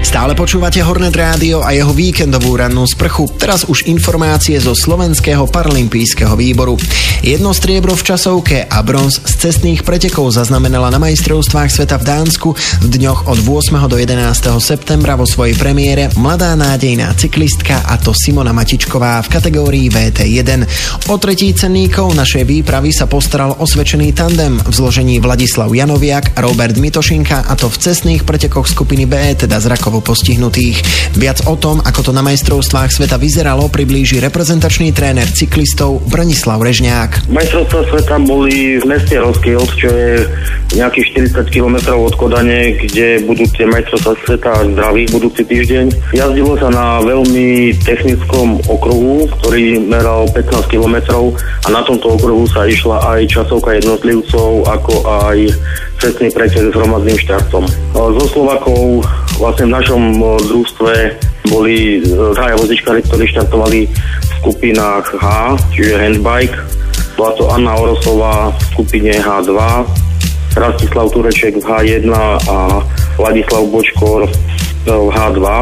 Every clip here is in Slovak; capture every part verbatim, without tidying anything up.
Stále počúvate Hornet Rádio a jeho víkendovú rannú sprchu. Teraz už informácie zo Slovenského paralympijského výboru. Jedno striebro v časovke a bronz z cestných pretekov zaznamenala na majstrovstvách sveta v Dánsku v dňoch od ôsmeho do jedenásteho septembra vo svojej premiére mladá nádejná cyklistka, a to Simona Matičková v kategórii vé té jeden. O tretí cenníkov našej výpravy sa postaral osvedčený tandem v zložení Vladislav Janoviak a Robert Mitošinka, a to v cestných pretekoch skupiny B, teda zrakovo postihnutých. Viac o tom, ako to na majstrovstvách sveta vyzeralo, priblíži reprezentačný tréner cyklistov Branislav Režňák. Majstrovstvá sveta boli v meste Roskilde, čo je nejakých štyridsať kilometrov od Kodane, kde budú tie majstrovstvá sveta zdravých budúci týždeň. Jazdilo sa na veľmi technickom okruhu, ktorý meral pätnásť kilometrov, a na tomto okruhu sa išla aj časovka jednotlivcov, ako aj cestný pretek s hromadným štartom. Zo Slovakov vlastne v našom družstve boli traja vozičkári, ktorí štartovali v skupinách H, čiže handbike. Bola to Anna Orosová v skupine há dva, Rastislav Tureček v há jeden a Vladislav Bočkor v há dva.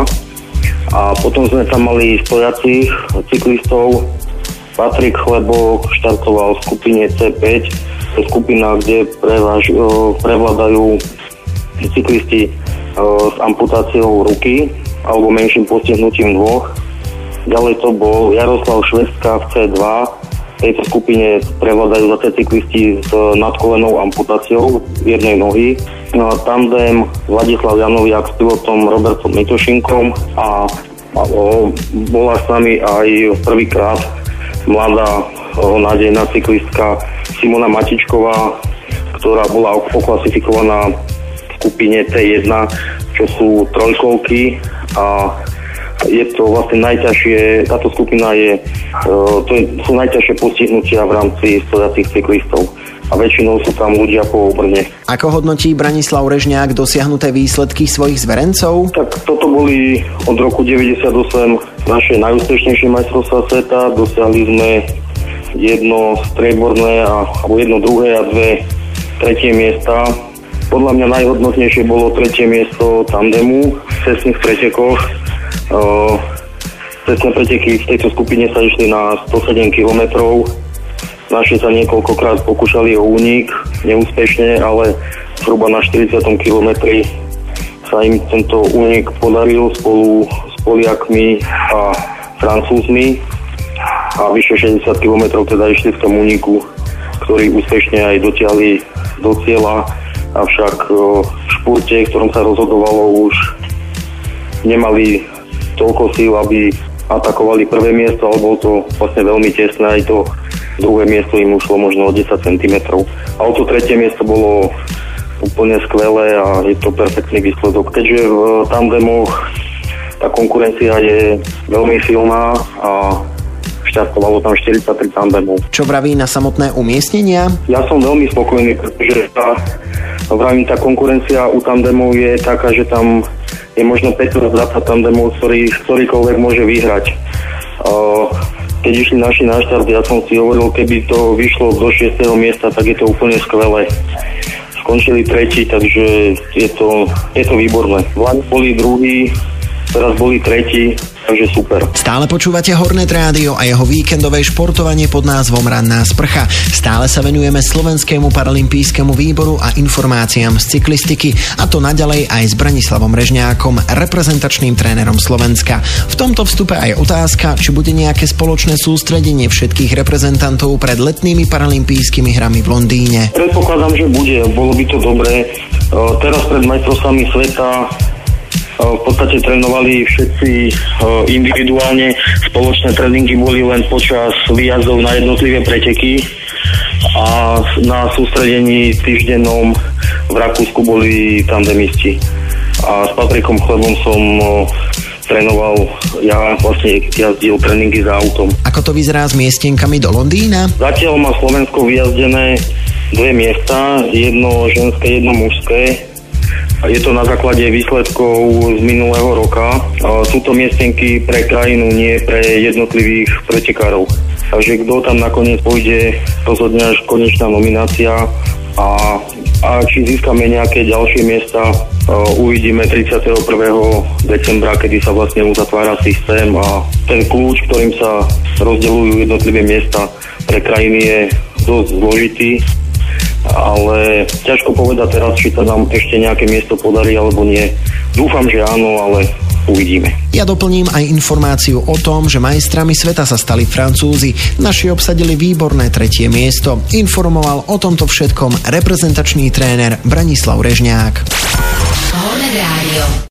A potom sme tam mali stojacích cyklistov. Patrik Chlebok štartoval v skupine cé päť, to je skupina, kde prevaž, prevládajú cyklisti s amputáciou ruky alebo menším postihnutím dvoch. Ďalej to bol Jaroslav Švestka v cé dva. V tejto skupine prevládajú zase cyklisti s nadkolenou amputáciou jednej nohy. No a tandem Vladislav Janoviak s pilotom Robertom Mitošinkom, a, a o, bola s nami aj prvýkrát mladá o, nádejná cyklistka Simona Matičková, ktorá bola oklasifikovaná v skupine té jeden, čo sú trojkolky, a je to vlastne najťažšie, táto skupina je, to sú najťažšie postihnutia v rámci stojacích cyklistov, a väčšinou sú tam ľudia po obrne. Ako hodnotí Branislav Režňák dosiahnuté výsledky svojich zverencov? Tak toto boli od roku deväťdesiatosem naše najúspešnejšie majstrovstvá sveta. Dosiahli sme jedno strieborné, a, alebo jedno druhé a dve tretie miesta. Podľa mňa najhodnotnejšie bolo tretie miesto tandemu v cestných pretekoch. Uh, cestné preteky v tejto skupine sa išli na stosedem kilometrov. Naši sa niekoľkokrát pokúšali o únik, neúspešne, ale zhruba na štyridsiatom kilometri sa im tento únik podaril spolu s Poliakmi a Francúzmi, a vyše šesťdesiat kilometrov teda išli v tom úniku, ktorí úspešne aj dotiahli do cieľa, avšak uh, v špurte, v ktorom sa rozhodovalo, už nemali toľko síl, aby atakovali prvé miesto, ale bolo to vlastne veľmi tesné, aj to druhé miesto im ušlo možno o desať centimetrov. A o to tretie miesto bolo úplne skvelé a je to perfektný výsledok. Keďže v tandemoch tá konkurencia je veľmi silná a štartovalo tam štyridsaťtri tandemov. Čo vraví na samotné umiestnenia? Ja som veľmi spokojný, pretože tá, vravím, tá konkurencia u tandemov je taká, že tam je možno pätnásť dvadsať tandemov, ktorý, ktorýkoľvek môže vyhrať. Keď išli naši na štart, ja som si hovoril, keby to vyšlo do šiesteho miesta, tak je to úplne skvelé. Skončili tretí, takže je to, je to výborné. Vlani boli druhý, teraz boli tretí, takže super. Stále počúvate Hornet Rádio a jeho víkendové športovanie pod názvom Ranná sprcha. Stále sa venujeme Slovenskému paralympijskému výboru a informáciám z cyklistiky, a to naďalej aj s Branislavom Režňákom, reprezentačným trénerom Slovenska. V tomto vstupe aj otázka, či bude nejaké spoločné sústredenie všetkých reprezentantov pred letnými paralympijskými hrami v Londýne. Predpokladám, že bude, bolo by to dobré. Teraz pred majstrovstvami sveta v podstate trénovali všetci individuálne, spoločné tréningy boli len počas výjazdov na jednotlivé preteky, a na sústredení týždennom v Rakúsku boli tandemisti. A s Patrikom Chlebom som trénoval, ja vlastne jazdil tréningy za autom. Ako to vyzerá s miestenkami do Londýna? Zatiaľ má Slovensko vyjazdené dve miesta, jedno ženské, jedno mužské. Je to na základe výsledkov z minulého roka. Sú to miestenky pre krajinu, nie pre jednotlivých pretekárov. Takže kto tam nakoniec pôjde, rozhodne až konečná nominácia, a, a či získame nejaké ďalšie miesta, Uvidíme tridsiateho prvého decembra, kedy sa vlastne uzatvára systém a ten kľúč, ktorým sa rozdeľujú jednotlivé miesta pre krajiny, je dosť zložitý, ale ťažko povedať teraz, či sa nám ešte nejaké miesto podarí alebo nie. Dúfam, že áno, ale uvidíme. Ja doplním aj informáciu o tom, že majstrami sveta sa stali Francúzi. Naši obsadili výborné tretie miesto. Informoval o tomto všetkom reprezentačný tréner Branislav Režňák.